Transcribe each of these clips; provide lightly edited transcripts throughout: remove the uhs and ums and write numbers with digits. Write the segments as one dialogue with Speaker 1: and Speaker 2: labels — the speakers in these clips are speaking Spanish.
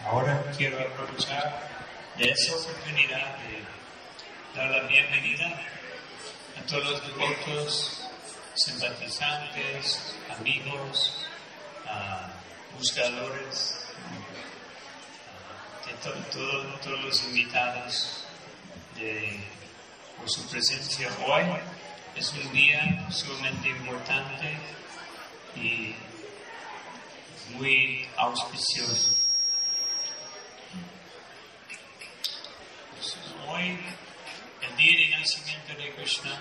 Speaker 1: Ahora quiero aprovechar de esa oportunidad de dar la bienvenida a todos los devotos, simpatizantes, amigos, buscadores, de todos los invitados por su presencia hoy. Es un día sumamente importante y muy auspicioso. Hoy, el día de nacimiento de Krishna,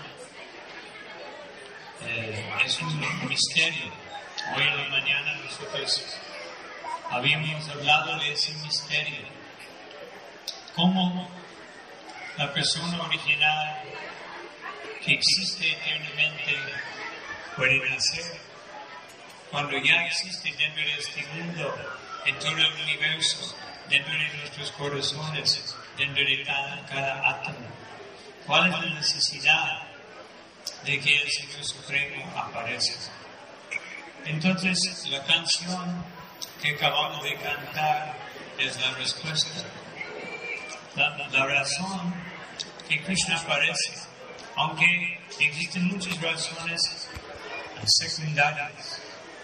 Speaker 1: es un misterio. Hoy en la mañana nosotros habíamos hablado de ese misterio. Cómo la persona original que existe eternamente puede nacer cuando ya existe dentro de este mundo, en todo el universo, dentro de nuestros corazones, dentro de cada átomo. ¿Cuál es la necesidad de que el Señor Supremo aparezca? Entonces, la canción que acabamos de cantar es la respuesta. La razón que Krishna aparece, aunque existen muchas razones secundarias,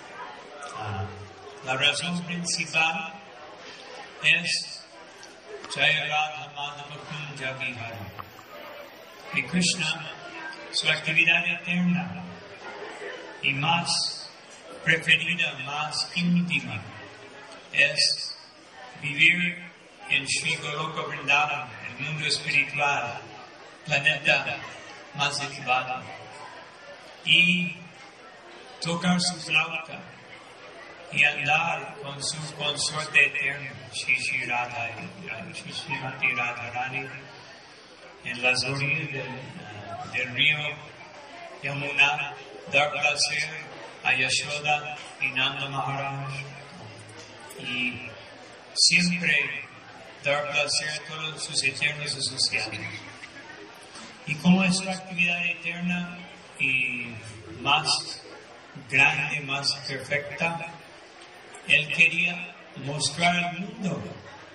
Speaker 1: la razón principal es Jaya Radha Madhava Kunja Vihari. Y Krishna, su actividad eterna y más preferida, más íntima, es vivir en Sri Goloka Vrindavan, el mundo espiritual, planeta más elevado, y tocar su flauta y andar con su consorte eterno, Shri Srimati Radharani, en las orillas del río Yamuna, dar placer a Yashoda y Nanda Maharaj, y siempre dar placer a todos sus eternos asociados. Y como es la actividad eterna y más grande, más perfecta, Él quería mostrar al mundo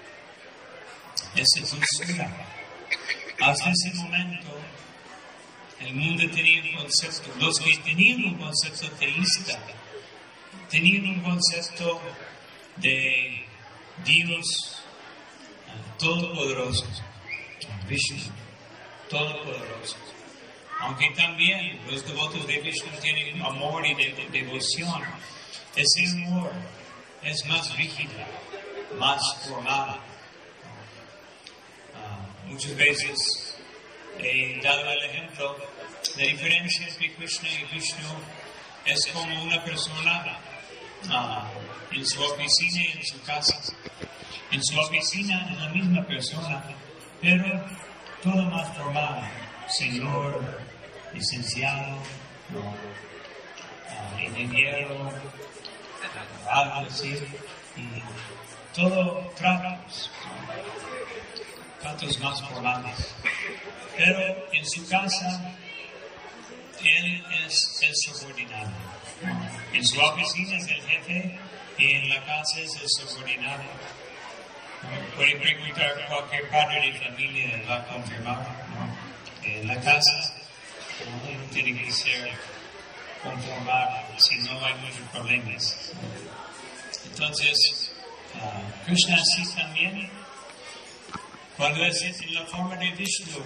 Speaker 1: esa dulzura. Hasta ese momento, el mundo tenía un concepto, los que tenían un concepto teísta, tenían un concepto de Dios todopoderoso, Vishnu, todopoderoso. Aunque también los devotos de Vishnu tienen amor y devoción, ese amor es más rígido, más formal. Muchas veces he dado el ejemplo, la diferencia entre Krishna y Vishnu es como una persona en su oficina y en su casa. En su oficina es la misma persona, pero todo más formal, señor, licenciado, ingeniero, algo así, y todo tratos más formales. Pero en su casa, él es el subordinado. En su oficina es el jefe y en la casa es el subordinado. Puede preguntar a cualquier padre de familia, va a confirmar. En la casa uno tiene que ser conformado, si no hay muchos problemas. Entonces, Krishna así también, cuando es en la forma de Vishnu,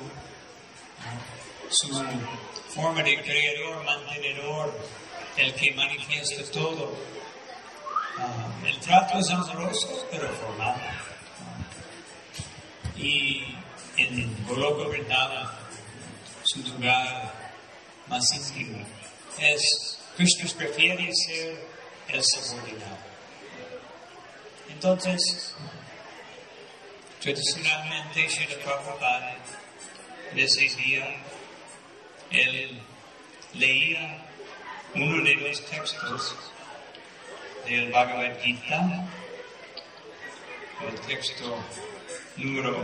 Speaker 1: su forma de creador, mantenedor, el que manifiesta todo, el trato es amoroso, pero formal. Y en Goloka Vrindavan, su lugar más íntimo, Krishna prefiere ser el subordinado. Entonces, tradicionalmente, Srila Prabhupada, en ese día, él leía uno de los textos del Bhagavad Gita, el texto número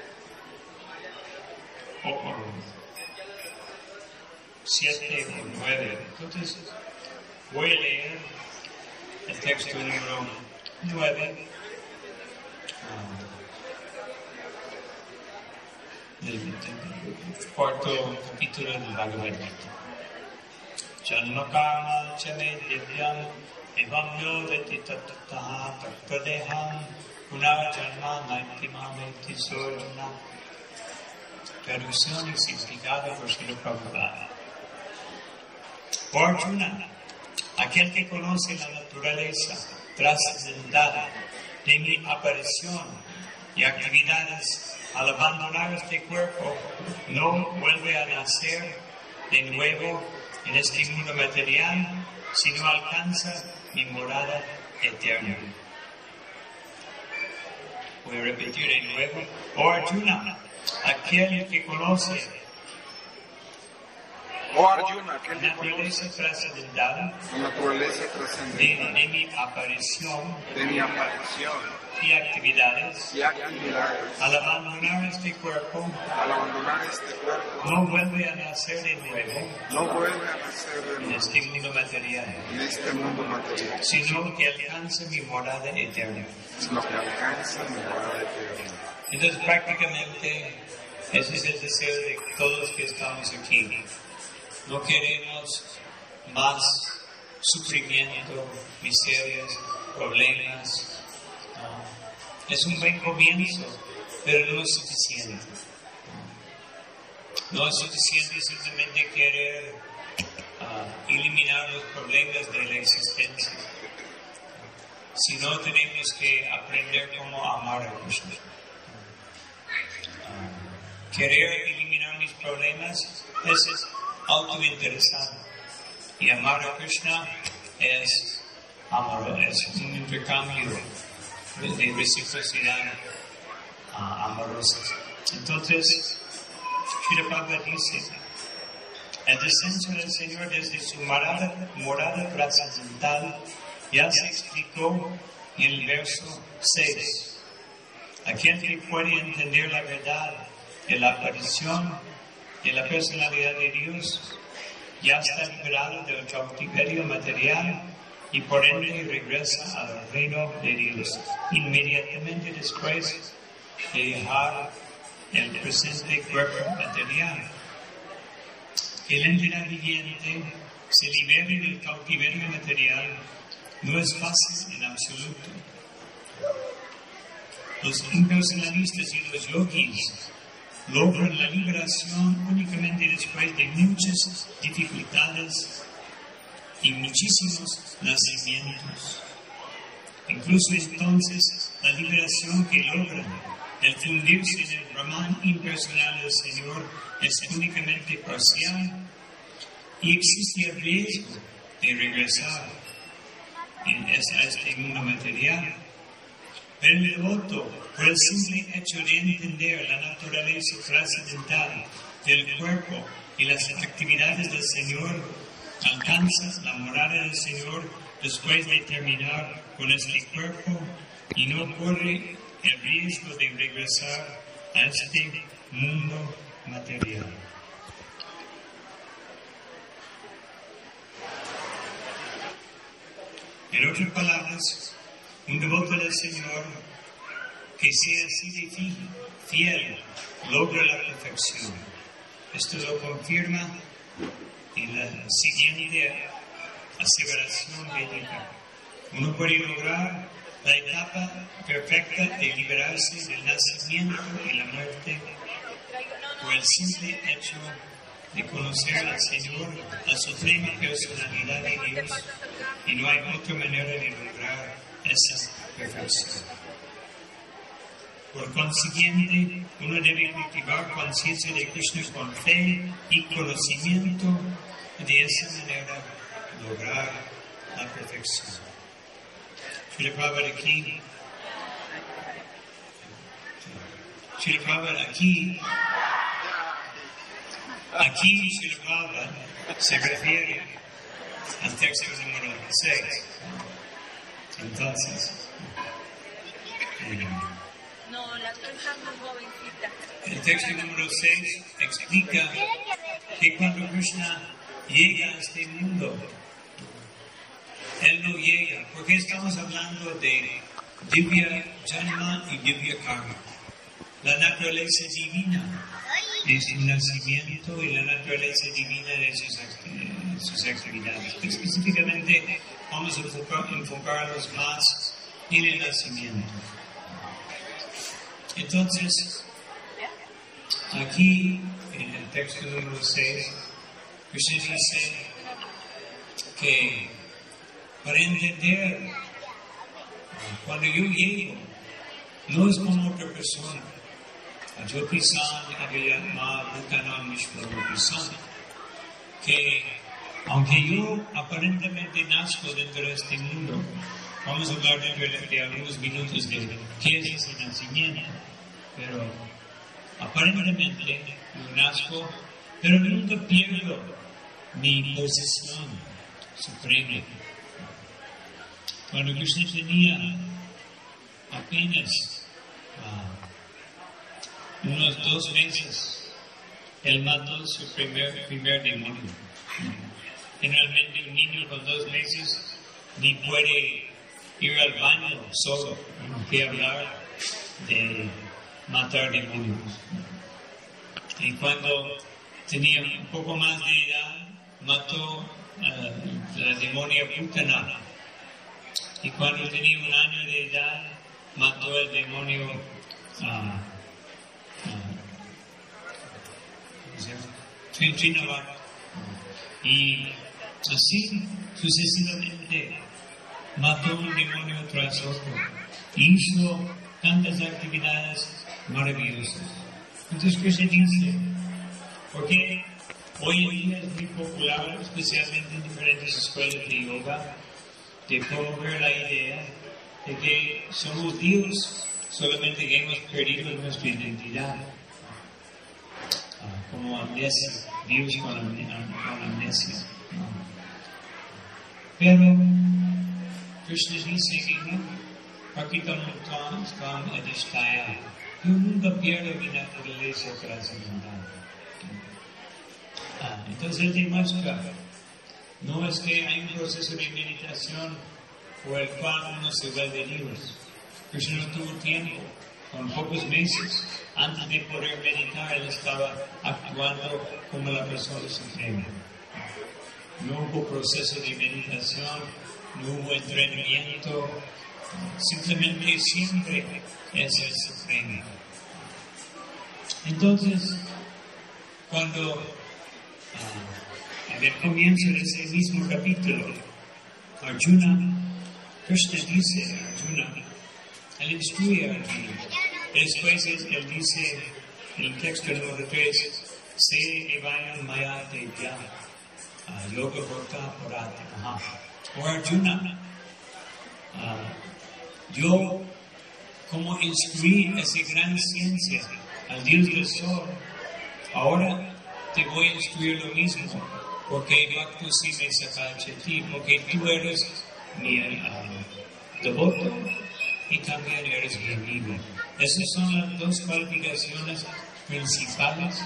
Speaker 1: 7 o 9. Entonces, voy a leer el texto número 9 del cuarto capítulo del Bhagavad Gita. Janmakama chame divyam evam yodati tattataha tattadeham punarjanma naitimameti sojana. Traducción y significado por Srila Prabhupada. O Arjuna, aquel que conoce la naturaleza trascendental de mi aparición y actividades al abandonar este cuerpo, no vuelve a nacer de nuevo en este mundo material, sino alcanza mi morada eterna. Voy a repetir de nuevo. O Arjuna, aquel que conoce la naturaleza trascendental de mi aparición y actividades, al abandonar este cuerpo, no vuelve a nacer de nuevo en este mundo material, sino que alcanza mi morada eterna. Entonces prácticamente ese es el deseo de todos los que estamos aquí. No queremos más sufrimiento, miserias, problemas. Es un buen comienzo, pero no es suficiente. No es suficiente simplemente querer eliminar los problemas de la existencia, sino tenemos que aprender cómo amar a Krishna. Querer eliminar mis problemas es autointeresado, y amar a Krishna es amor, es un intercambio de reciprocidad amorosa. Entonces, Srila Prabhupada dice, el descenso del Señor desde su morada trascendental ya se explicó en el verso 6. Aquel que puede entender la verdad de la aparición de la personalidad de Dios ya está liberado del cautiverio material y por ende regresa al reino de Dios inmediatamente después de dejar el presente cuerpo material. Que la entidad viviente se libere del cautiverio material no es fácil en absoluto. Los impersonalistas y los yogis logran la liberación únicamente después de muchas dificultades y muchísimos nacimientos. Incluso entonces, la liberación que logran al fundirse en el Brahman impersonal del Señor es únicamente parcial y existe el riesgo de regresar a este mundo material. Pero el devoto, por el simple hecho de entender la naturaleza trascendental del cuerpo y las actividades del Señor, alcanza la morada del Señor después de terminar con este cuerpo y no corre el riesgo de regresar a este mundo material. En otras palabras, un devoto del Señor que sea así de fiel logra la perfección. Esto lo confirma en la siguiente aseveración védica. Uno puede lograr la etapa perfecta de liberarse del nacimiento y la muerte por el simple hecho de conocer al Señor, la suprema personalidad de Dios, y no hay otra manera de lograr esa perfección. Por consiguiente, uno debe cultivar conciencia de Krishna con fe y conocimiento, y de esa manera lograr la perfección. Srila Prabhupada aquí Srila Prabhupada se refiere al texto número 6. Entonces, el texto número 6 explica que cuando Krishna llega a este mundo, Él no llega, porque estamos hablando de Divya Janma y Divya Karma. La naturaleza divina es su nacimiento y la naturaleza divina de sus actividades. Específicamente vamos a enfocarnos más en el nacimiento. Entonces, aquí en el texto número 6, Krishna dice que para entender, cuando yo llego, no es como otra persona. Que aunque yo aparentemente nazco dentro de este mundo, vamos a hablar de algunos minutos de qué es ese nacimiento, pero aparentemente yo nazco, pero nunca pierdo mi posición suprema. Cuando Krishna tenía apenas unos 2 meses, él mató su primer demonio. Generalmente un niño con 2 meses ni puede ir al baño solo, que hablar de matar demonios. Y cuando tenía un poco más de edad, mató a la demonia Putana. Y cuando tenía 1 año de edad, mató al demonio Trinavata. Y así sucesivamente mató un demonio tras otro. Hizo tantas actividades maravillosas. Entonces, ¿qué se dice? Porque hoy en día es muy popular, especialmente en diferentes escuelas de yoga, de promover la idea de que somos Dios, solamente que hemos perdido nuestra identidad. Como amnesia, Dios con amnesia. Pero Krishna dice que no, Pakitamuttam Adhisthaya. Yo nunca pierdo mi naturaleza trascendental. Entonces él demuestra, no es que hay un proceso de meditación por el cual uno se vuelve Dios. Krishna no tuvo tiempo. Con pocos meses, antes de poder meditar, él estaba actuando como la persona suprema. No hubo proceso de meditación, no hubo entrenamiento, simplemente siempre es el supremo. Entonces, cuando en el comienzo de ese mismo capítulo, Arjuna, Krishna dice a Arjuna, él instruye a Arjuna. Después él dice en el texto número 3, Se evayam maya devya yoga bhakta parata. O Arjuna, yo como instruí esa gran ciencia al Dios del Sol, ahora te voy a instruir lo mismo, porque Bhakti si me sakachati, porque tú eres mi devoto y también eres mi amigo. Esas son las 2 cualificaciones principales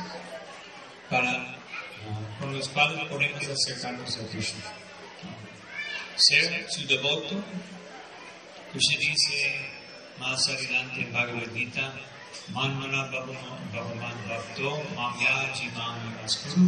Speaker 1: con las cuales podemos acercarnos a Krishna. Ser su devoto, Krishna dice más adelante en Bhagavad Gita, Manmana Bhagavan Bhakto Mamya Jimam Vaskuru.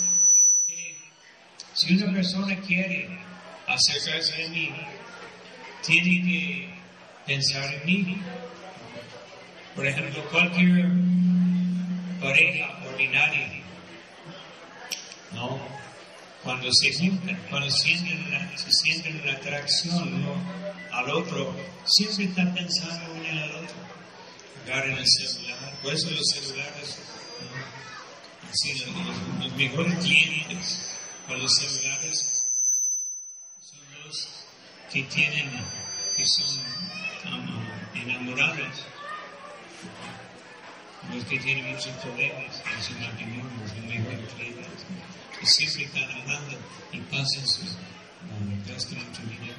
Speaker 1: Si una persona quiere acercarse a mí, tiene que pensar en mí. Por ejemplo, cualquier pareja ordinaria, ¿no? Cuando se juntan, cuando se sienten una atracción uno al otro, siempre están pensando uno en el otro. Agarren el celular, por eso los celulares, ¿no? Así, los mejores clientes con los celulares son los que son enamorados. Los que tienen muchos problemas en su matrimonio, los mejores clientes, que siempre están hablando y pasan gastan mucho dinero.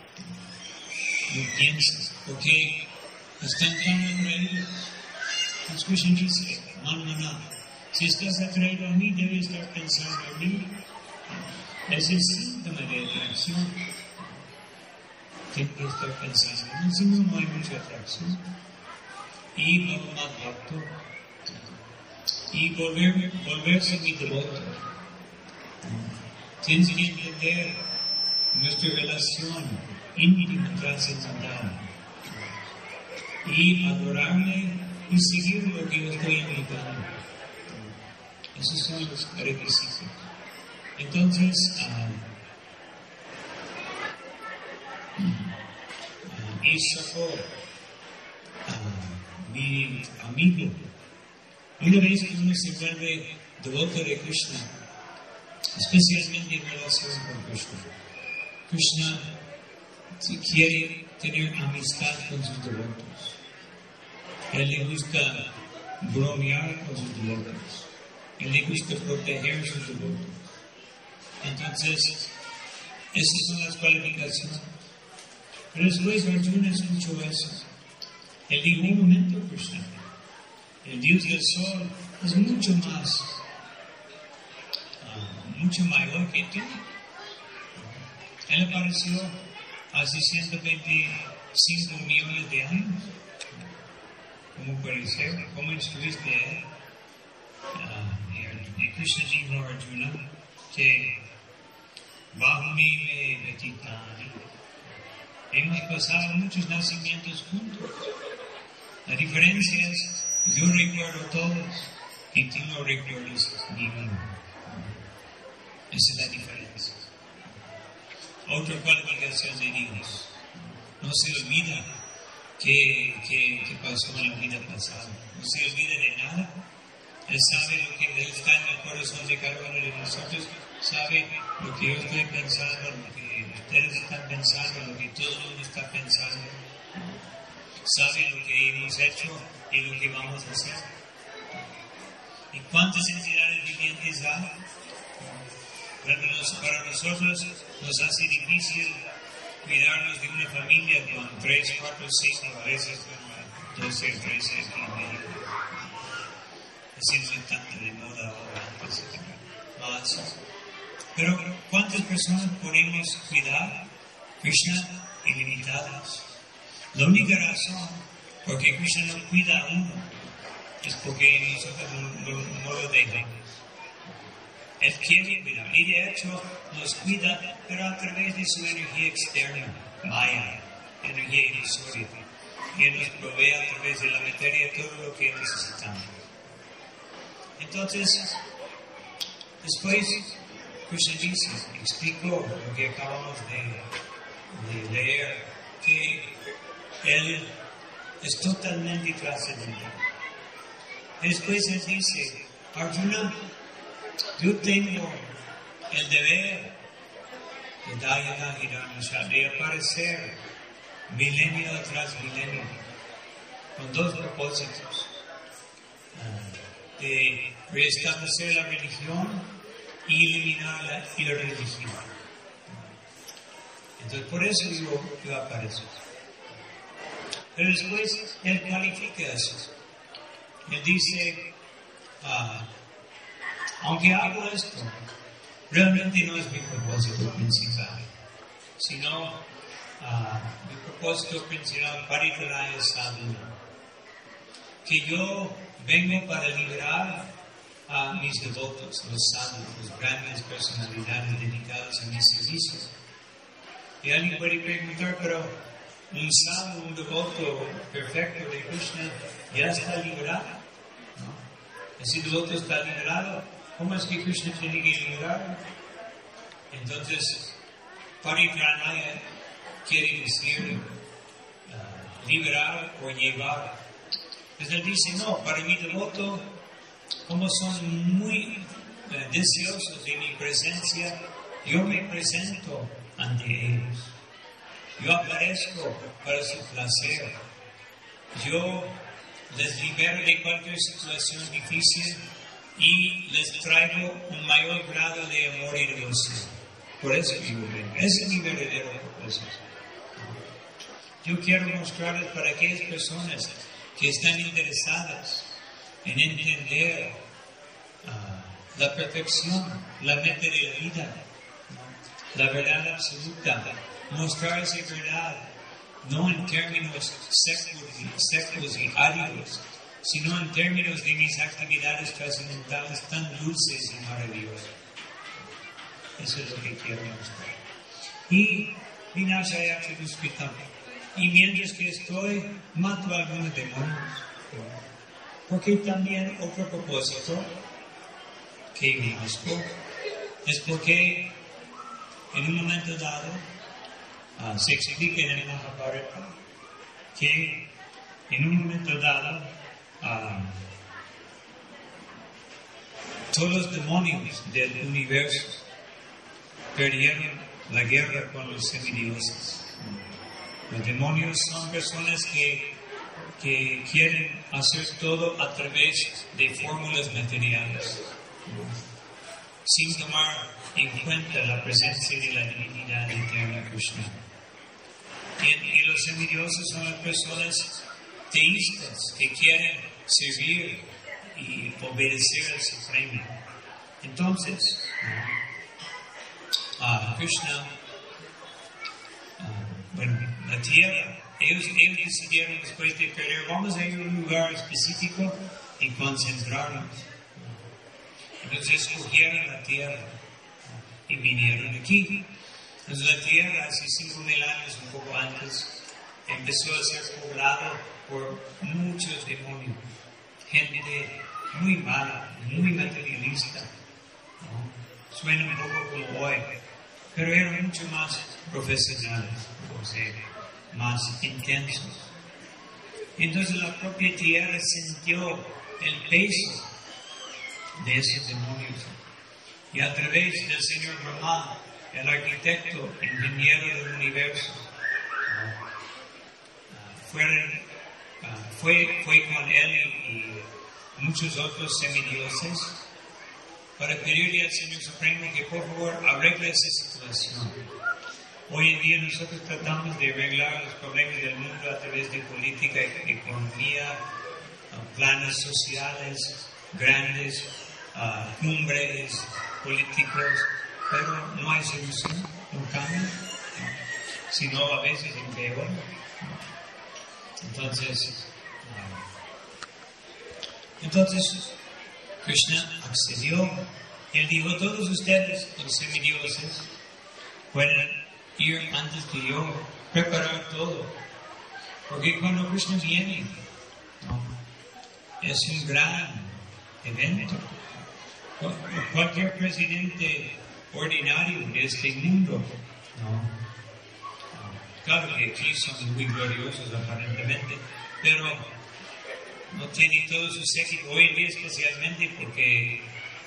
Speaker 1: No piensas, porque están tan atraídos. Las Krishna dice, Manmana, si estás atraído a mí, debes estar pensando en mí. Es el síntoma de atracción. tiene que estar pensando, si no hay mucha atracción. Y más bhakto. Y volverse mi devoto. Tienes que entender nuestra relación íntima trascendental. Y adorarme y seguir lo que yo estoy invitando. Esos son los requisitos. Entonces, Isako, mi amigo, una vez que uno se vuelve devoto de Krishna, especialmente en relación con Krishna, Krishna quiere tener amistad con sus devotos. A él le gusta bromear con sus devotos. A él le gusta proteger sus devotos. Entonces, esas son las cualificaciones. Pero después Arjuna escuchó eso. Él dijo, un momento, Krishna, el Dios del Sol es mucho mayor que tú. Él apareció hace 125 millones de años. ¿Cómo puede ser? ¿Cómo instruiste a él? Y Krishna dijo a Arjuna que Bahumi me Vetitani. Hemos pasado muchos nacimientos juntos. La diferencia es, yo recuerdo todos y tú no recuerdas ninguno. Esa es la diferencia. Otra cualificación de Dios. No se olvida que pasó en la vida pasada. No se olvida de nada. Él sabe lo que está en el corazón de cada uno de nosotros. Sabe lo que yo estoy pensando, lo que ustedes están pensando, lo que todo el mundo está pensando. Sabe lo que hemos hecho y lo que vamos a hacer. ¿Y cuántas entidades vivientes hay? Para nosotros nos hace difícil cuidarnos de una familia con 3, 4, 5, a veces 12, 13 y medio. Así no es tanto de moda ahora, antes más. Pero ¿cuántas personas podemos cuidar? Krishna, ilimitadas. La única razón por que Krishna no cuida a uno es porque nosotros no lo dejamos. Él quiere cuidar y de hecho nos cuida, pero a través de su energía externa, Maya, energía ilusoria, y Él nos provee a través de la materia todo lo que necesitamos. Entonces, después, Krishna dice, explicó lo que acabamos de leer, que Él es totalmente trascendental. Después Él dice, Arjuna, yo tengo el deber de aparecer milenio tras milenio con 2 propósitos: de restablecer la religión y eliminar la irreligión. Entonces por eso yo aparezco. Pero después Él califica eso. Él dice, aunque hago esto, realmente no es mi propósito principal, sino mi propósito principal, Paritranaya Sadhana, que yo vengo para liberar a mis devotos, los sadhus, las grandes personalidades dedicadas a mi servicio. Y alguien puede preguntar, pero un sadhu, un devoto perfecto de Krishna, ya está liberado, ¿no? Ese devoto está liberado. ¿Cómo es que Krishna tiene que liberar? Entonces, Paritranaya quiere decir liberar o llevar. Entonces él dice, no, para mi devoto, como son muy deseosos de mi presencia, yo me presento ante ellos. Yo aparezco para su placer. Yo les libero de cualquier situación difícil y les traigo un mayor grado de amor y devoción. Por eso yo vengo. Ese es mi verdadero propósito. Yo quiero mostrarles para aquellas personas que están interesadas en entender la perfección, la meta de la vida, la verdad absoluta mostrarse verdad, no en términos secos y áridos, sino en términos de mis actividades trascendentales tan dulces y maravillosas. Eso es lo que quiero mostrar. Y Vinashaya Chaduskritam. Y mientras que estoy, mato a algunos demonios. Porque también otro propósito que vimos es porque en un momento dado se explica en el Mahabharata que en un momento dado todos los demonios del universo perdieron la guerra con los semidioses. Los demonios son personas que quieren hacer todo a través de fórmulas materiales, sin tomar en cuenta la presencia de la divinidad eterna Krishna. Y los semidioses son las personas teístas que quieren servir y obedecer al Supremo. Entonces, Krishna, la tierra, ellos decidieron después de perder, vamos a ir a un lugar específico y concentrarnos. Entonces escogieron la tierra y vinieron aquí. Entonces la tierra, hace 5,000 años, un poco antes, empezó a ser poblado por muchos demonios, gente muy mala, muy materialista, ¿no? Suena un poco como hoy, pero eran mucho más profesionales, o sea, más intensos. Entonces la propia tierra sintió el peso de esos demonios, y a través del señor Brahma, el arquitecto, ingeniero del universo, fue con él y muchos otros semidioses para pedirle al Señor Supremo que por favor arregle esa situación. Hoy en día nosotros tratamos de arreglar los problemas del mundo a través de política, economía, planes sociales grandes, cumbres políticos, pero no hay solución, no cambia, sino a veces empeora. Entonces Krishna accedió. Él dijo, todos ustedes, los semidioses, pueden ir antes que yo, preparar todo. Porque cuando Krishna viene, es un gran evento. Cualquier presidente ordinario de este mundo, claro que aquí son muy gloriosos aparentemente, pero no tiene todo su séquito hoy en día, especialmente porque,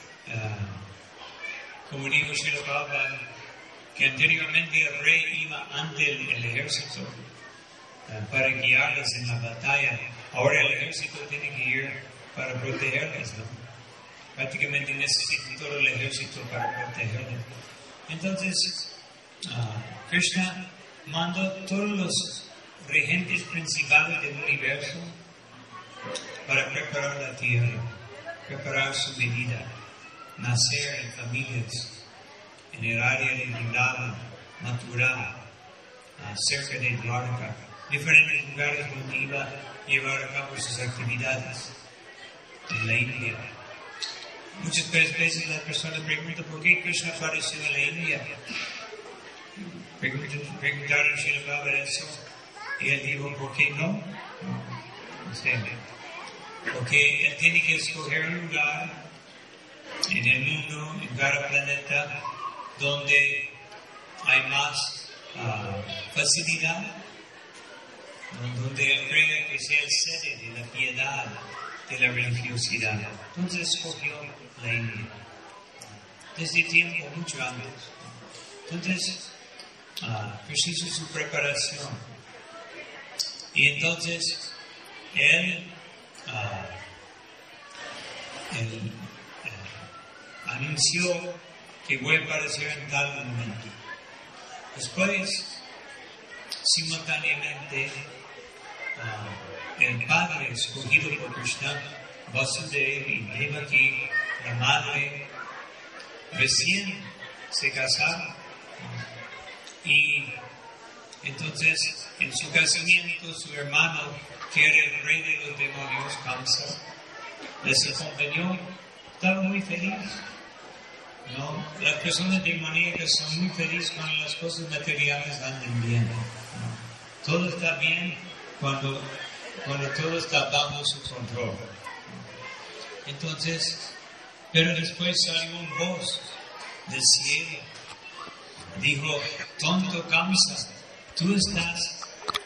Speaker 1: como dijo Srila Prabhupada, que anteriormente el rey iba ante el ejército para guiarles en la batalla. Ahora el ejército tiene que ir para protegerles, ¿no? Prácticamente necesitan todo el ejército para protegerles. Entonces, Krishna mandó todos los regentes principales del universo para preparar la tierra, preparar su venida, nacer en familias, en el área de Vrindavan, Mathura, cerca de Dwarka, diferentes lugares donde iba a llevar a cabo sus actividades en la India. Muchas veces las personas preguntan por qué Krishna apareció en la India. Preguntaron a Srila Prabhupada eso, y él dijo, ¿por qué no? Porque él tiene que escoger un lugar en el mundo, en cada planeta, donde hay más facilidad, donde él cree que sea el sede de la piedad, de la religiosidad. Entonces escogió la India, desde tiempo mucho antes. Entonces, pues hizo su preparación. Y entonces, él anunció que voy a aparecer en tal momento. Después, simultáneamente, el padre escogido por Krishna, Vasudeva y Devaki, la madre, recién se casaron y Entonces, en su casamiento, su hermano, que era el rey de los demonios, Kamsa, les acompañó, estaba muy feliz. ¿No? Las personas demoníacas son muy felices cuando las cosas materiales andan bien. ¿No? Todo está bien cuando todo está bajo su control. Entonces, pero después salió una voz del cielo. Dijo, tonto Kamsa, tú estás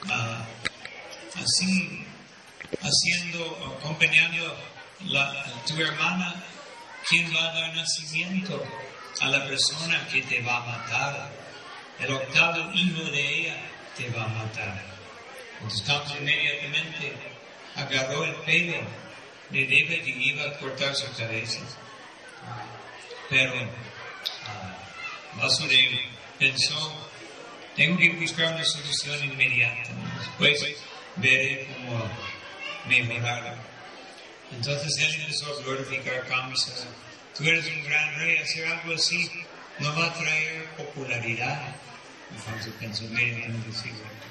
Speaker 1: así acompañando tu hermana, quien va a dar nacimiento a la persona que te va a matar. El octavo hijo de ella te va a matar. Entonces Kamsa inmediatamente agarró el pelo de Devaki y iba a cortar su cabeza. Pero Vasudeva pensó, tengo que buscar una solución inmediata. Después veré cómo mejorarlo. Entonces él empezó a glorificar a Kamsa. Tú eres un gran rey, hacer algo así no va a traer popularidad. Entonces pensó, entonces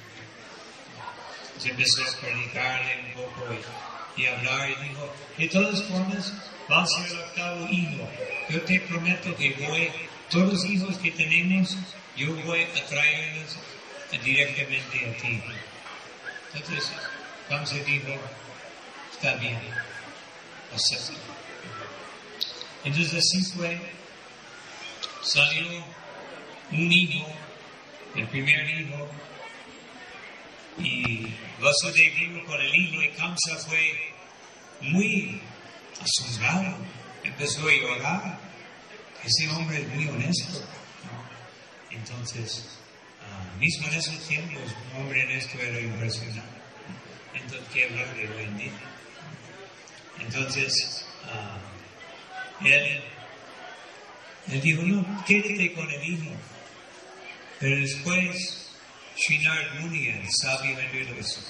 Speaker 1: empezó a predicarle un poco y hablar y dijo, de todas formas, va a ser el octavo hijo. Yo te prometo que todos los hijos que tenemos, yo voy a traerlos directamente a ti. Entonces, Kamsa dijo, está bien, acepto. Entonces así fue, salió un hijo, el primer hijo, y Vasudeva vino con el hijo y Kamsa fue muy asombrado, empezó a llorar. Ese hombre es muy honesto, ¿no? Entonces, mismo en esos tiempos, un hombre honesto era impresionante. Entonces, ¿qué hablar de hoy en día? Entonces, él dijo, no, quédate con el hijo. Pero después, Sri Narad Muni, el sabio entre los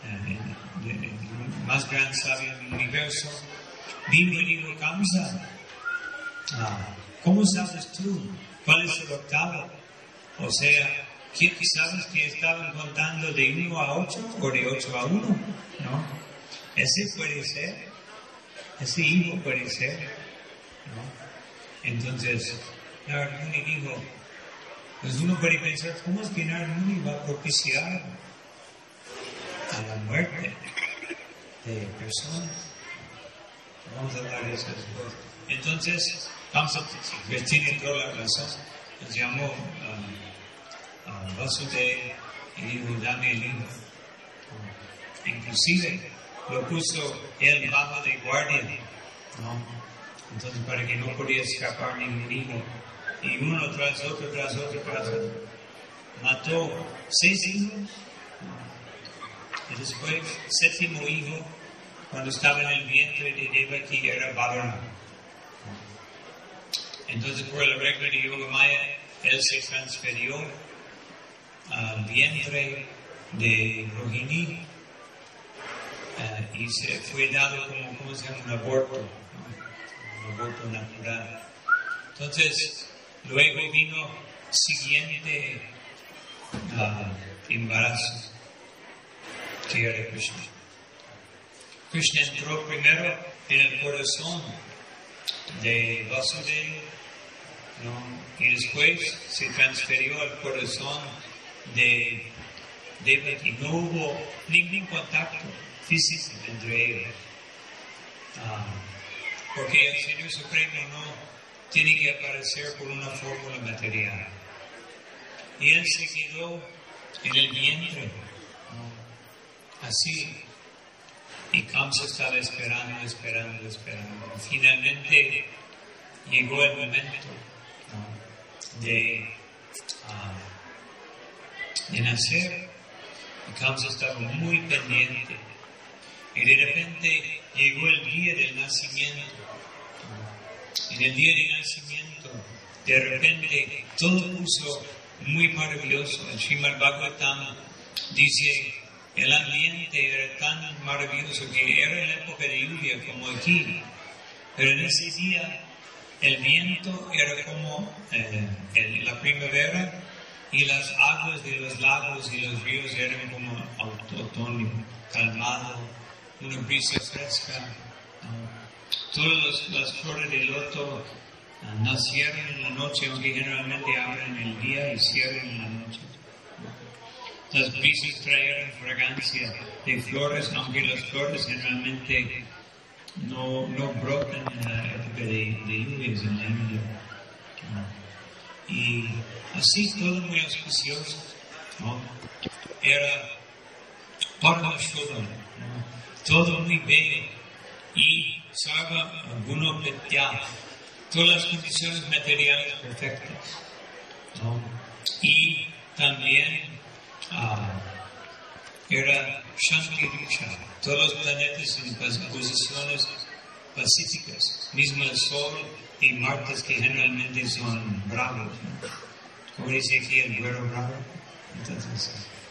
Speaker 1: más gran sabio del universo, vino y dijo, Kamsa, ¿cómo sabes tú cuál es el octavo? O sea, ¿sabes que estaban contando de 1 a 8 o de 8 a 1? ¿No? Ese puede ser, ese hijo puede ser, ¿no? Entonces, Narad Muni dijo, pues uno puede pensar, ¿cómo es que Narad Muni va a propiciar a la muerte de personas? Vamos a hablar de eso después. Entonces, Kamsa tiene toda la razón. Nos llamó a Vasudeva y dijo, dame el hijo. Inclusive lo puso él bajo de guardia, ¿no? Entonces, para que no podía escapar ningún hijo. Y uno tras otro, mató 6 hijos. Y después, 7º hijo, cuando estaba en el vientre de Devaki, era Balarama. Entonces, por la regla de Yogamaya, él se transfirió al vientre de Rohini y se fue dado como se llama, un aborto, ¿no? Un aborto natural. Entonces, luego vino siguiente embarazo, que era Krishna. Krishna entró primero en el corazón de Vasudeva, ¿no? Y después se transfirió al corazón de Devaki. No hubo ningún contacto físico entre ellos, porque el Señor Supremo no tiene que aparecer por una fórmula material. Y él se quedó en el vientre, ¿no? Así. Y Kamsa estaba esperando. Finalmente llegó el momento, ¿no? de nacer. Y Kamsa estaba muy pendiente. Y de repente llegó el día del nacimiento. En el día del nacimiento, de repente todo puso muy maravilloso. El Srimad Bhagavatam dice, el ambiente era tan maravilloso que era en la época de lluvia como aquí. Pero en ese día el viento era como la primavera y las aguas de los lagos y los ríos eran como otoño, calmado, una brisa fresca. Todas las flores de loto nacieron en la noche, aunque generalmente abren el día y cierran en la noche. Las brisas trajeron fragancia de flores, aunque las flores generalmente no brotan en la época de lluvias en la India. Y así todo muy auspicioso, ¿no? Era Parmashuddha, ¿no? Todo muy bello. Y Sarva Guno Pritya, todas las condiciones materiales perfectas, ¿no? Y también era Shanti Riksha, todos los planetas en posiciones pacíficas, mismo el Sol y Marte, que generalmente son bravos, ¿no? Como dice aquí el güero bravo, entonces,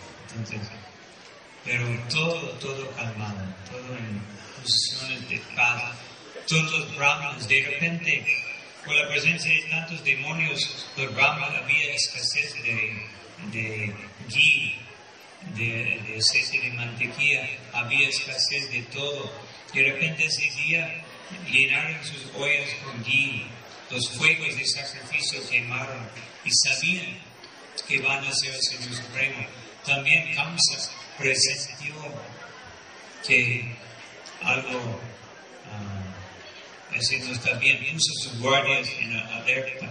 Speaker 1: pero todo calmado, todo en posiciones de paz. Todos los brahmanas, de repente, por la presencia de tantos demonios, los brahmanas había escasez de ghee, de aceite de mantequilla, había escasez de todo. De repente ese día llenaron sus ollas con ghee, los fuegos de sacrificio quemaron y sabían que van a ser el Señor Supremo. También Kamsa presenció que algo así no está bien, puso sus guardias en alerta.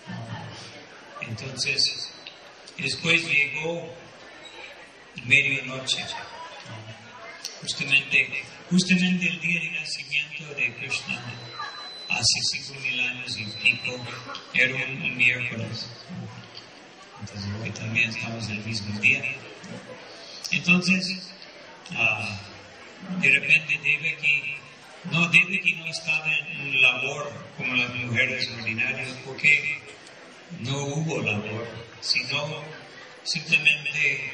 Speaker 1: Entonces, después llegó medianoche, justamente el día de nacimiento de Krishna, hace 5,000 años y pico, era un miércoles. Entonces hoy también estamos en el mismo día. Entonces, de repente Devaki no estaba en labor como las mujeres ordinarias, porque no hubo labor, sino simplemente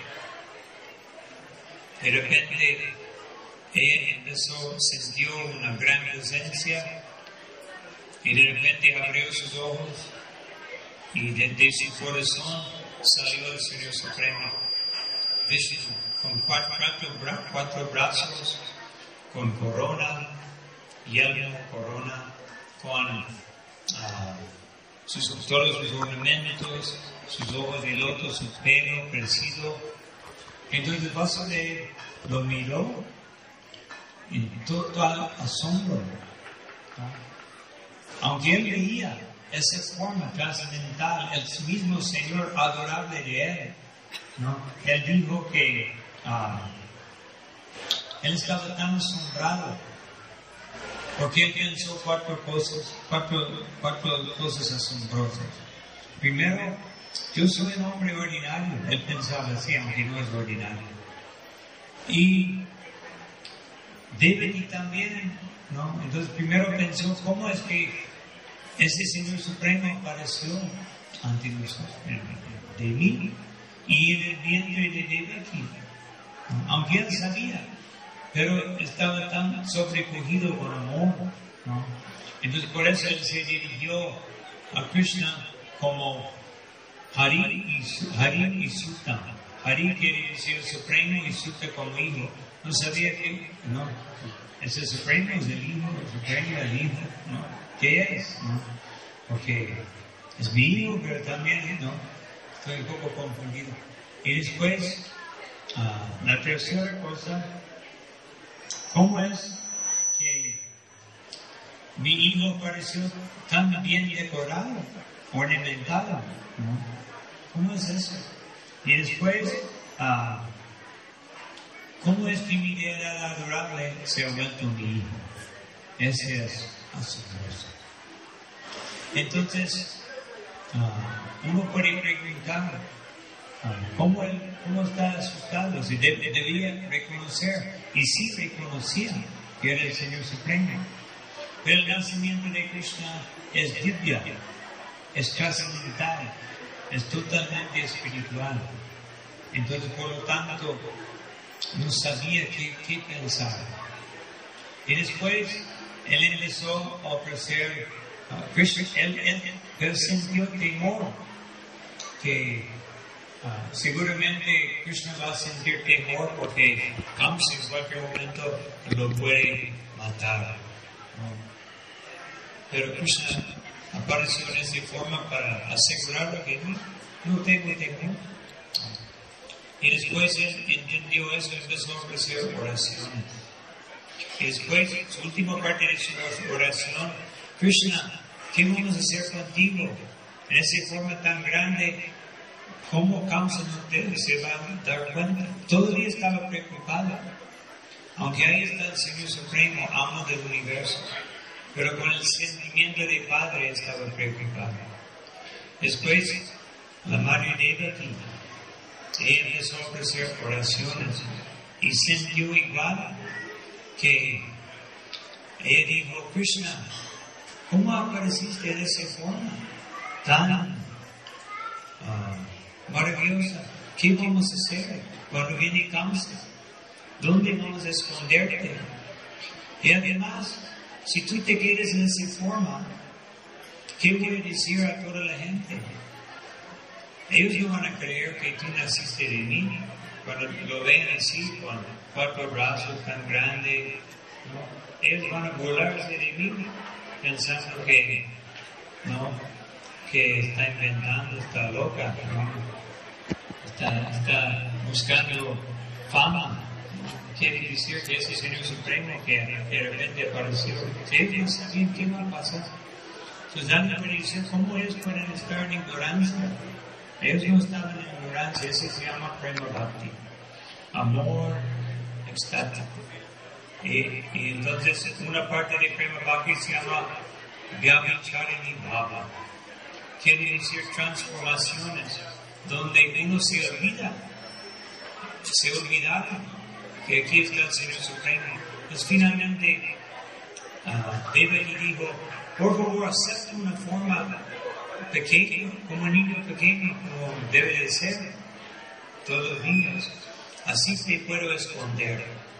Speaker 1: de repente ella sintió una gran presencia y de repente abrió sus ojos y de su corazón salió el Señor Supremo, Vishnu, con cuatro brazos, con corona, yelmo, corona, con todos sus ornamentos, sus ojos de loto, su pelo crecido. Entonces Vasudeva lo miró en total asombro, aunque él veía esa forma trascendental, el mismo Señor adorable de él, ¿no? Él dijo que él estaba tan asombrado porque él pensó cuatro cosas asombrosas. Primero, yo soy un hombre ordinario. Él pensaba así, aunque no es ordinario. Y Devaki también, ¿no? Entonces primero pensó, ¿cómo es que ese Señor Supremo apareció ante nosotros, de mí y en el vientre de Devaki? Aunque él sabía, pero estaba tan sobrecogido con amor, ¿no? Entonces por eso él se dirigió a Krishna como Hari y Sutta. Hari quiere decir Supremo y Sutta como hijo. No sabía que, no, ese Supremo es el hijo, el Supremo es el hijo, ¿no? ¿Qué es? ¿No? Porque es mi hijo, pero también, ¿no? Estoy un poco confundido. Y después, la tercera cosa, ¿cómo es que mi hijo pareció tan bien decorado, ornamentado, ¿no? ¿Cómo es eso? Y después, ¿cómo es que mi deidad adorable se ha vuelto mi hijo? Ese es asombroso. Entonces, uno puede preguntar, ¿cómo está asustado? Si debía reconocer, y sí reconocía que era el Señor Supremo. Pero el nacimiento de Krishna es divya, es trascendental, es totalmente espiritual. Entonces, por lo tanto, no sabía qué pensar. Y después, él empezó a ofrecer Krishna, él sintió temor que Seguramente Krishna va a sentir temor porque Kamsa en cualquier momento lo puede matar, ¿no? Pero Krishna apareció en esa forma para asegurarlo que no tengo temor. Y después él entendió eso y empezó a ofrecer oraciones. Y después, su última parte de su oración, Krishna, ¿qué vamos a hacer contigo? En esa forma tan grande, ¿cómo Kamsa no se va a dar cuenta? Todavía estaba preocupado. Aunque ahí está el Señor Supremo, amo del universo, pero con el sentimiento de padre estaba preocupado. Después, la madre Devaki, ella empezó a ofrecer oraciones y sintió igual que ella dijo, Krishna, ¿cómo apareciste de esa forma tan maravillosa? ¿Qué vamos a hacer cuando viene Kamsa? ¿Dónde vamos a esconderte? Y además, si tú te quedas en esa forma, ¿qué voy a decir a toda la gente? Ellos no van a creer que tú naciste de mí. Cuando lo ven así, con 4 brazos tan grandes, ¿no? Ellos van a burlarse de mí, pensando que está inventando, está loca, ¿no? Está buscando fama. Quiere decir que ese Señor Supremo que de repente apareció, ellos no sabían qué va a pasar. Entonces, Dante me dice, ¿cómo ellos pueden estar en ignorancia? Ellos no estaban en ignorancia, eso se llama Prema Bhakti, amor extático. Y entonces una parte de Prema Bhakti se llama Vyabhicharini Bhava, quiere decir transformaciones, donde uno se olvidaron que aquí está el Señor Supremo. Pues finalmente Devaki dijo, por favor acepta una forma pequeño, como un niño pequeño, como debe de ser todos los niños, así te puedo esconder,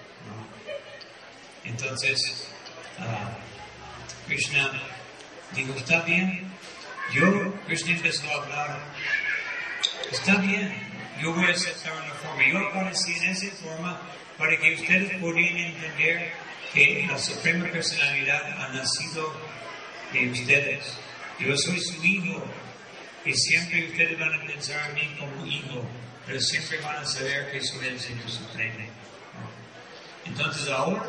Speaker 1: ¿no? Entonces Krishna dijo, está bien. Krishna empezó a hablar, está bien, yo voy a aceptar una forma. Yo aparecí en esa forma para que ustedes pudieran entender que la Suprema Personalidad ha nacido de ustedes. Yo soy su hijo y siempre ustedes van a pensar en mí como hijo, pero siempre van a saber que soy el Señor Supremo. Entonces ahora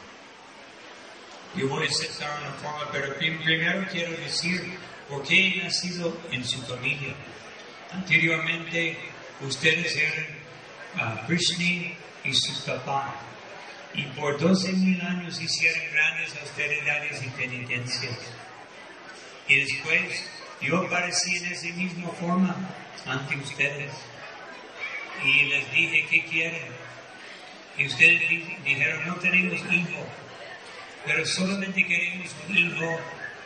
Speaker 1: yo voy a aceptar una forma, pero primero quiero decir por qué he nacido en su familia. Anteriormente ustedes eran Krishna y su papá, y por 12,000 años hicieron grandes austeridades y penitencias. Y después yo aparecí en esa misma forma ante ustedes y les dije, ¿qué quieren? Y ustedes dijeron, no tenemos hijo, pero solamente queremos un hijo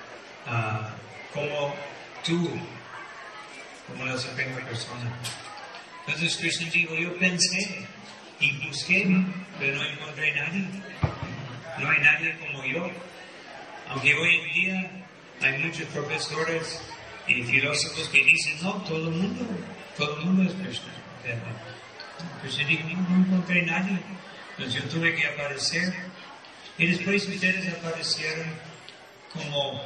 Speaker 1: como tú, como la Suprema Persona. Entonces Krishna dijo, yo pensé y busqué, pero no encontré nadie. No hay nadie como yo. Aunque hoy en día hay muchos profesores y filósofos que dicen, no, todo el mundo es Krishna. Krishna dijo, no encontré nadie. Entonces yo tuve que aparecer. Y después ustedes aparecieron como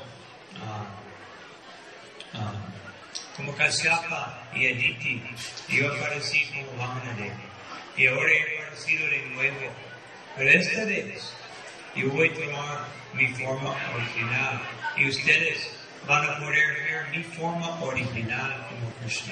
Speaker 1: Kasyapa y Aditi. Y yo aparecí como Vamanadeva. Y ahora he aparecido de nuevo. Pero esta vez yo voy a tomar mi forma original. Y ustedes van a poder ver mi forma original como Krishna.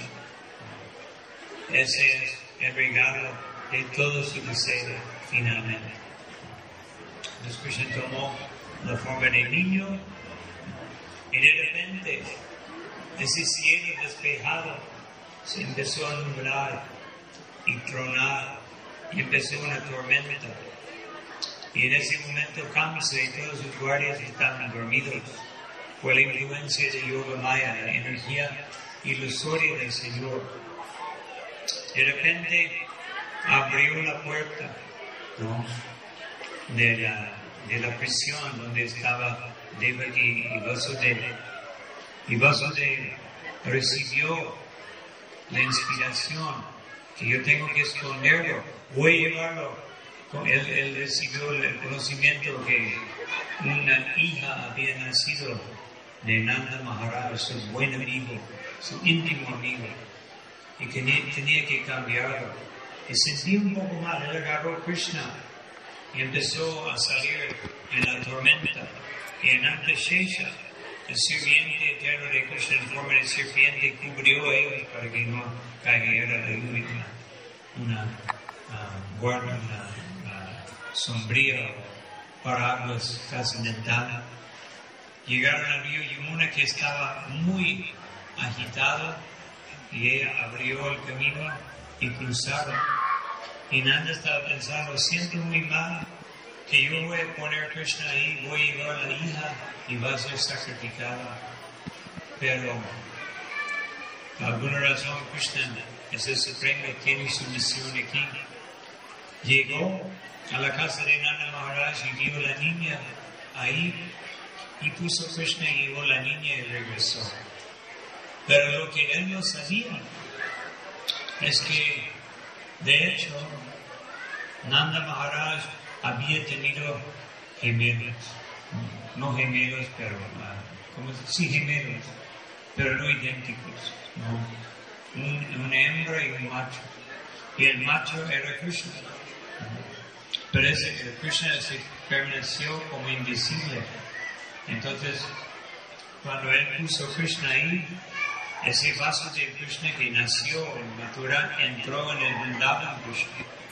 Speaker 1: Ese es el regalo de todo su deseo finalmente. Entonces Krishna tomó la forma de niño y de repente ese cielo despejado se empezó a nublar y tronar y empezó una tormenta. Y en ese momento Kamsa y todos sus guardias estaban dormidos por la influencia de Yoga Maya, la energía ilusoria del Señor. De repente abrió la puerta, ¿no?, de la prisión donde estaba Devaki y Vasudeva. Y Vasudeva recibió la inspiración, que yo tengo que esconderlo, voy a llevarlo. Él recibió el conocimiento que una hija había nacido de Nanda Maharaj, su buen amigo, su íntimo amigo, y que tenía que cambiarlo. Y sentí un poco mal, él agarró a Krishna y empezó a salir en la tormenta. Y en Antashesha, el sirviente eterno de Krishna en forma de serpiente cubrió a ellos para que no cayera la lluvia, una guarda, una sombría para aguas trascendentales. Llegaron al río Yamuna, que estaba muy agitado, y ella abrió el camino y cruzaron. Y Nanda estaba pensando, siento muy mal que yo voy a poner a Krishna ahí, voy a llevar a la hija y va a ser sacrificada. Pero por alguna razón Krishna es el Supremo, tiene su misión aquí. Llegó a la casa de Nanda Maharaj y vio a la niña ahí, y puso Krishna y llevó a la niña y regresó. Pero lo que él no sabía es que, de hecho, Nanda Maharaj había tenido gemelos. No gemelos, pero sí gemelos, pero no idénticos. ¿No? Una hembra y un macho. Y el macho era Krishna. Pero Krishna se permaneció como invisible. Entonces, cuando él puso Krishna ahí, ese vaso de Krishna que nació en Mathura entró en el Vrindavan Krishna.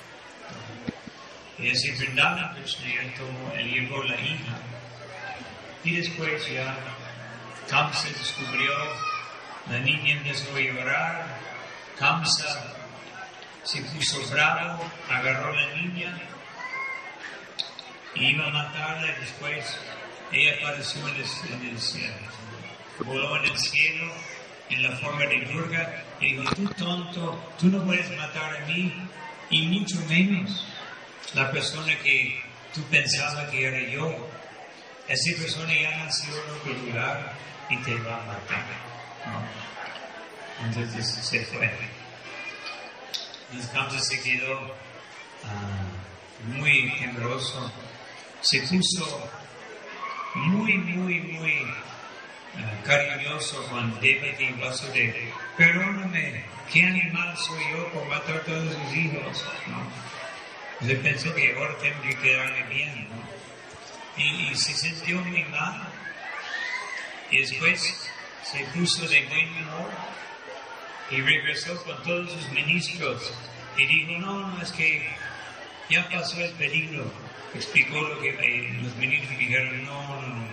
Speaker 1: Y ese Vrindavan Krishna él llevó la hija. Y después ya Kamsa descubrió, la niña empezó a llorar, Kamsa se puso bravo, agarró a la niña, iba a matarla, y después ella apareció en el cielo, voló en el cielo en la forma de Durga y dijo, tú tonto, tú no puedes matar a mí, y mucho menos la persona que tú pensabas que era yo. Esa persona ya nació en otro lugar y te va a matar. ¿No? Entonces se fue. Entonces Kamsa se quedó muy temeroso, se puso muy cariñoso con Devaki y Vasudeva. Perdóname, ¿qué animal soy yo por matar a todos sus hijos? ¿No? Entonces pensó que ahora tengo que quedarme bien, ¿no? Y se sintió muy mal. Y después se puso de buen humor y regresó con todos sus ministros y dijo, no, es que ya pasó el peligro. Explicó lo que los ministros dijeron, no.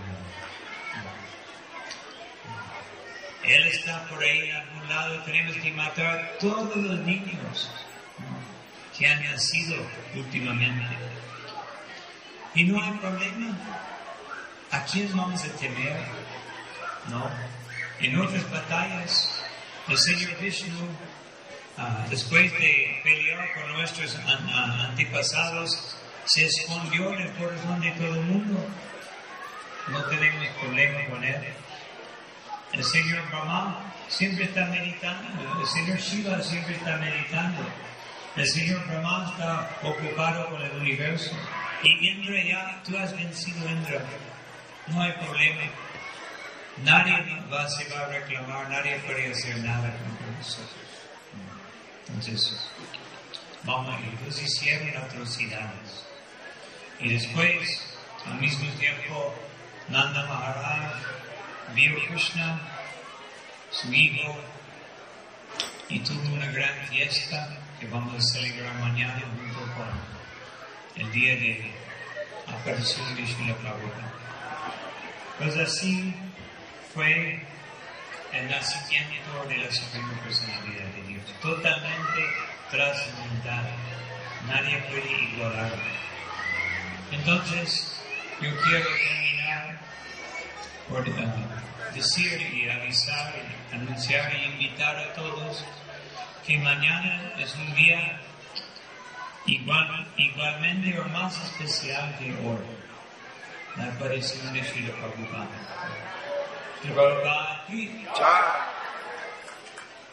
Speaker 1: Él está por ahí en algún lado, tenemos que matar a todos los niños que han nacido últimamente. Y no hay problema. ¿A quién vamos a temer? ¿No? En otras batallas, el Señor Vishnu, después de pelear con nuestros antepasados, se escondió en el corazón de todo el mundo. No tenemos problema con él. El Señor Brahma siempre está meditando. El Señor Shiva siempre está meditando. El Señor Brahma está ocupado con el universo. Y Indra, ya tú has vencido Indra. No hay problema. Nadie se va a reclamar, nadie puede hacer nada contra nosotros. Entonces, ellos hicieron atrocidades. Y después, al mismo tiempo, Nanda Maharaj vio a Krishna, su hijo, y tuvo una gran fiesta que vamos a celebrar mañana junto con el día de aparición de Srila Prabhupada. Pues así fue el nacimiento de la Suprema Personalidad de Dios, totalmente trascendental, nadie puede ignorarlo. Entonces, yo quiero terminar por decir y avisar, y anunciar y invitar a todos que mañana es un día igualmente o más especial que hoy, la aparición de Srila Prabhupada. Srila Prabhupada,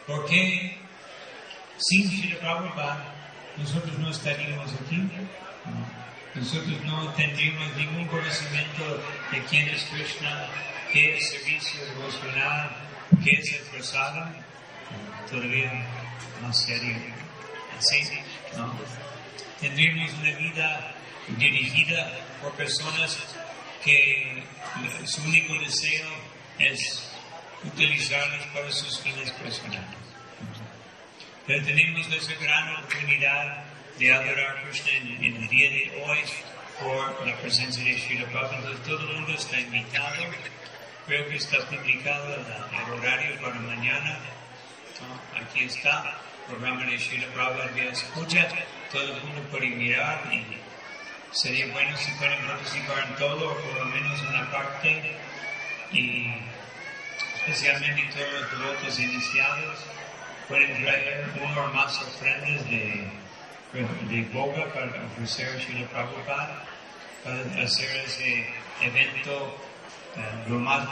Speaker 1: Porque sin Srila Prabhupada nosotros no estaríamos aquí. Nosotros no tendríamos ningún conocimiento de quién es Krishna, qué es servicio devocional, qué es el prasada. Todavía más serio. Así, ¿no? Tendríamos una vida dirigida por personas que su único deseo es utilizarlos para sus fines personales. Pero tenemos esa gran oportunidad de adorar a Krishna en el día de hoy por la presencia de Srila Prabhupada. Entonces todo el mundo está invitado. Creo que está publicado el horario para mañana. ¿No? Aquí está el programa de Srila Prabhupada vía escucha. Todo el mundo puede mirar y sería bueno si pueden participar en todo o por lo menos una parte. Y especialmente todos los devotos iniciados pueden traer uno o más ofrendas de boga para ofrecer a Srila Prabhupada, para hacer ese evento lo más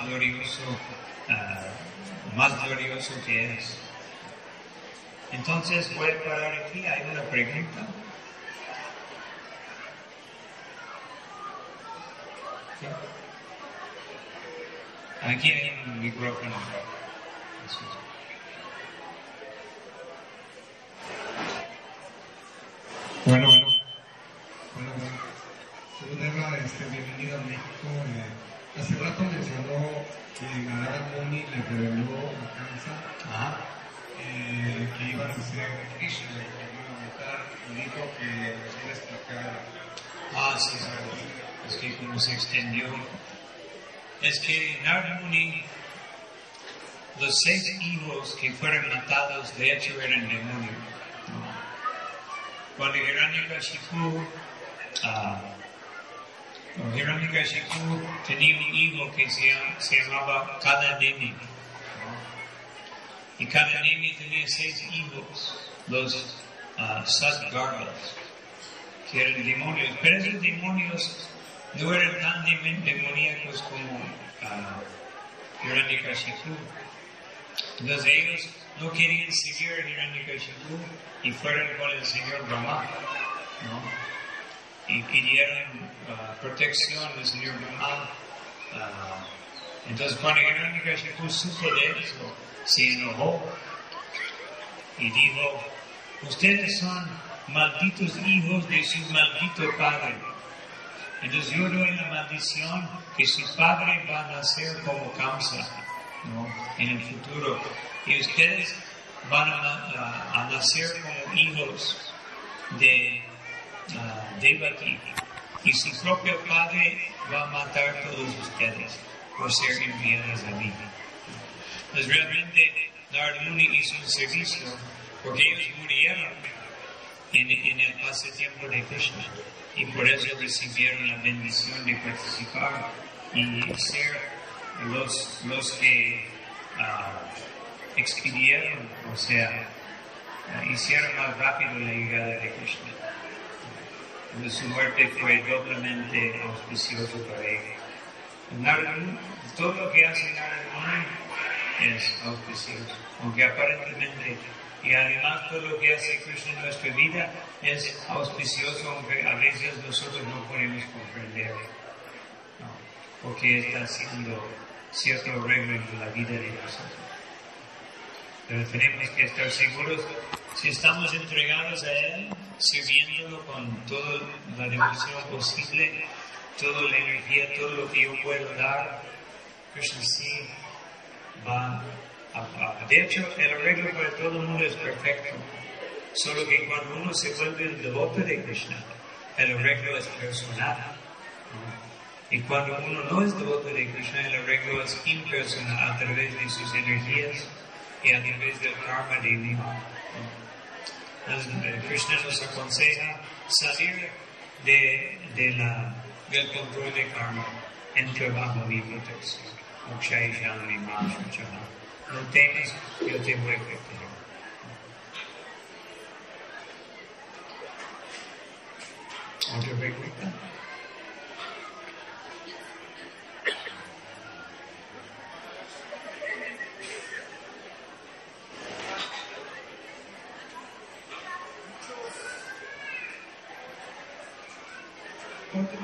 Speaker 1: glorioso que es. Entonces voy a parar aquí, hay una pregunta. ¿Sí? Aquí hay un micrófono.
Speaker 2: Bueno. Gurudeva, bienvenido a México. Hace rato mencionó que Narada Muni le reveló a Kamsa que iban a ser Krishna, que iban a matar, y dijo que nos iba a explicar.
Speaker 1: Sí, es que como se extendió. Es que Narada Muni, los 6 hijos que fueron matados, de hecho eran demonios. Cuando Hiranyakashipu tenía un hijo que se llamaba Kalanemi. Y Kalanemi tenía 6 hijos, los Sadgarbhas, que eran demonios. Pero esos demonios no eran tan demoníacos como Hiranyakashipu. Entonces ellos no querían seguir a Hiranyakashipu y fueron con el señor Brahma, ¿no? Y pidieron protección del señor Brahma. Entonces cuando Hiranyakashipu supo de eso, se enojó y dijo: ustedes son malditos hijos de su maldito padre. Entonces yo doy la maldición que su padre va a nacer como Kamsa, ¿no? En el futuro. Y ustedes van a nacer como hijos de Devaki. Y su propio padre va a matar a todos ustedes por ser enviados a mí. Entonces realmente Narada Muni hizo un servicio porque ellos murieron en el pasatiempo de Krishna. Y por eso recibieron la bendición de participar y ser los que expidieron, o sea, hicieron más rápido la llegada de Krishna. Entonces su muerte fue doblemente auspicioso para él. Todo lo que hace Narada Muni es auspicioso, aunque aparentemente, y además todo lo que hace Krishna en nuestra vida es auspicioso, aunque a veces nosotros no podemos comprender, ¿no? Porque está haciendo cierto arreglo en la vida de nosotros. Pero tenemos que estar seguros, si estamos entregados a Él, sirviéndolo con toda la devoción posible, toda la energía, todo lo que yo puedo dar, Krishna sí va a... De hecho, el arreglo para todo el mundo es perfecto. Solo que cuando uno se vuelve el devoto de Krishna, el arreglo es personal, ¿no? Y cuando uno no es devoto de Krishna, el arreglo es impersonal a través de sus energías y a través del karma divino, ¿no? Entonces, Krishna nos aconseja salir del control de karma en trabajo y protección. No temas, yo te voy a proteger. ¿Otra pregunta?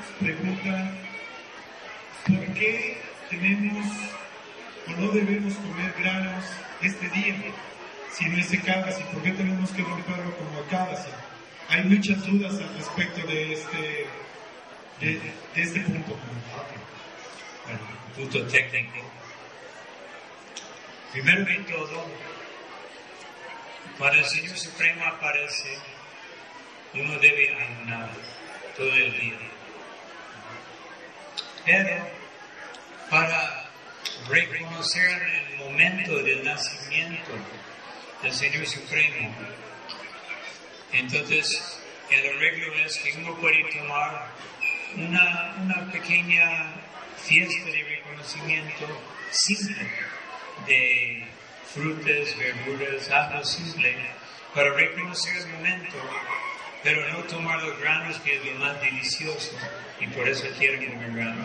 Speaker 2: pregunta, ¿por qué tenemos o no debemos comer granos este día? Si no es Ekadasi, ¿por qué tenemos que romperlo como Ekadasi? Hay muchas dudas al respecto de este punto.
Speaker 1: Bueno, punto técnico. Primero que todo, cuando el Señor Supremo aparece, uno debe ayunar todo el día. Pero para reconocer el momento del nacimiento del Señor Supremo, entonces el arreglo es que uno puede tomar una pequeña fiesta de reconocimiento simple de frutas, verduras, algo simple para reconocer el momento, pero no tomar los granos, que es lo más delicioso, y por eso quieren comer granos,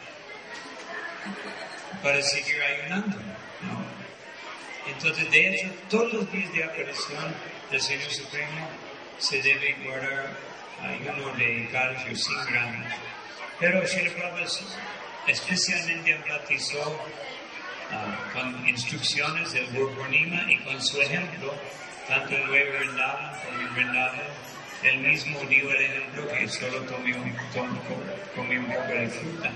Speaker 1: para seguir ayunando, ¿no? Entonces, de hecho, todos los días de aparición del Señor Supremo se debe guardar ayuno de Ekadashi sin granos. Pero Srila Prabhupada especialmente enfatizó con instrucciones del Gurpurnima y con su ejemplo, tanto en Nuevo Vrindavan como en Vrindavan, él mismo dio el ejemplo que solo comió un poco de fruta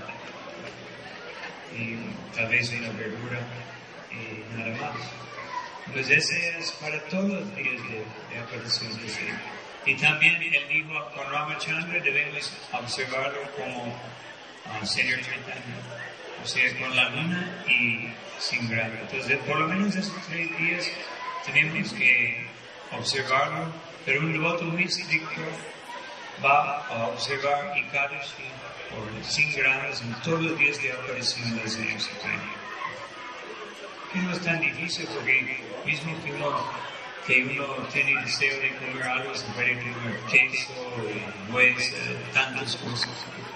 Speaker 1: y tal vez una verdura y nada más. Pues ese es para todos los días de aparición de Señor. Y también él dijo con Ramachandra debemos observarlo como Señor Chaitanya, o sea, con la luna y sin grano. Entonces, por lo menos esos 3 días tenemos que observarlo, pero un devoto muy estricto va a observar Ekadashi sin granos en todos los días de aparición del Señor Supremo. Que no es tan difícil porque mismo que uno tiene deseo de comer algo, se puede comer queso, nuez, tantas cosas.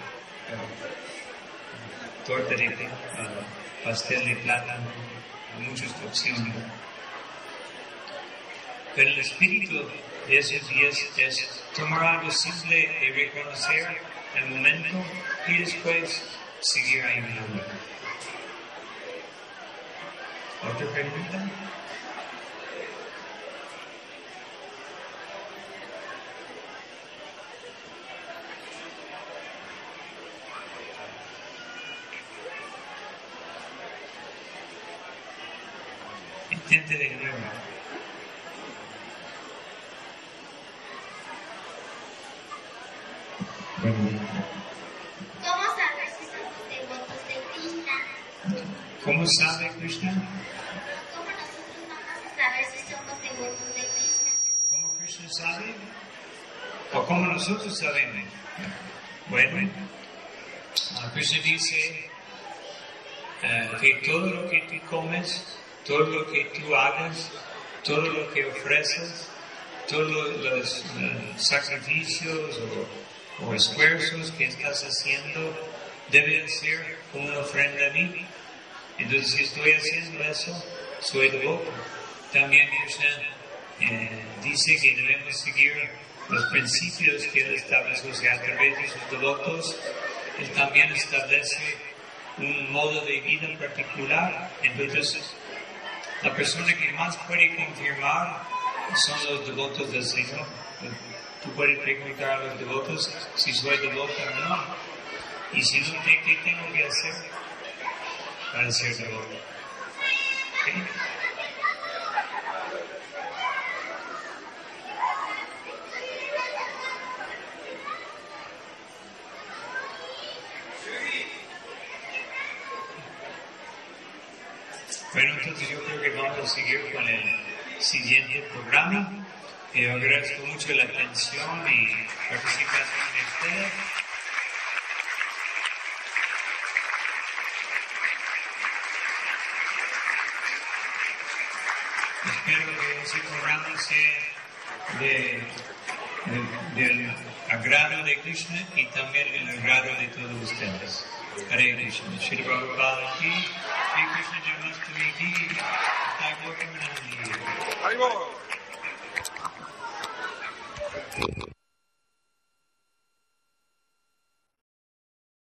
Speaker 1: Torta de pastel de plátano, muchas opciones. Pero el espíritu de esos días es tomar algo simple y reconocer el momento y después seguir ayunando. ¿Otra pregunta? Intente de nuevo.
Speaker 3: ¿Cómo saber si somos devotos de Krishna?
Speaker 1: ¿Cómo sabe Krishna?
Speaker 3: ¿Cómo nosotros vamos a saber si somos devotos de Krishna?
Speaker 1: ¿Cómo Krishna sabe? ¿O cómo nosotros sabemos? Bueno, Krishna dice que todo lo que tú comes, todo lo que tú hagas, todo lo que ofreces, todos los sacrificios o esfuerzos que estás haciendo deben ser como una ofrenda a mí. Entonces, si estoy haciendo eso, soy devoto. También Krishna dice que debemos seguir los principios que él estableció, o sea, a través de sus devotos. Él también establece un modo de vida particular. Entonces, la persona que más puede confirmar son los devotos del Señor. Tú puedes preguntar a los devotos si soy devoto o no. Y si no, ¿qué tengo que hacer para ser devoto? ¿Okay? Bueno, entonces yo creo que vamos a seguir con el siguiente programa. Agradezco mucho la atención y participación de ustedes. Espero que ese programa sea del agrado de Krishna y también del agrado de todos ustedes. Hare Krishna. Shri Prabhupada ki, Shri Krishna Janmashtami ki, Thakur Premanandi.
Speaker 4: Hare Bol.